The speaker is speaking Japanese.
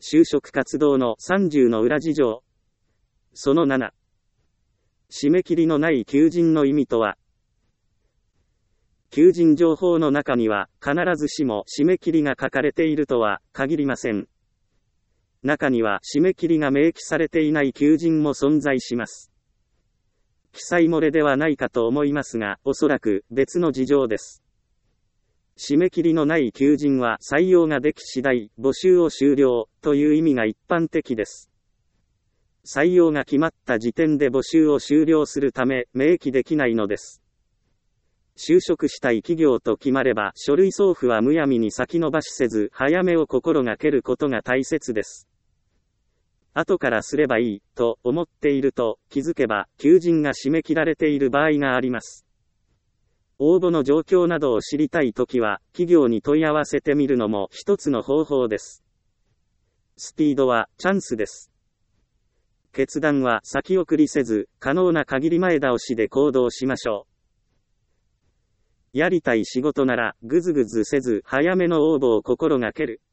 就職活動の30の裏事情。その7。締め切りのない求人の意味とは。求人情報の中には必ずしも締め切りが書かれているとは限りません。中には締め切りが明記されていない求人も存在します。記載漏れではないかと思いますが、おそらく別の事情です。締め切りのない求人は採用ができ次第、募集を終了という意味が一般的です。採用が決まった時点で募集を終了するため、明記できないのです。就職したい企業と決まれば、書類送付はむやみに先延ばしせず、早めを心がけることが大切です。後からすればいい、と思っていると、気づけば、求人が締め切られている場合があります。応募の状況などを知りたいときは、企業に問い合わせてみるのも一つの方法です。スピードはチャンスです。決断は先送りせず、可能な限り前倒しで行動しましょう。やりたい仕事なら、ぐずぐずせず、早めの応募を心がける。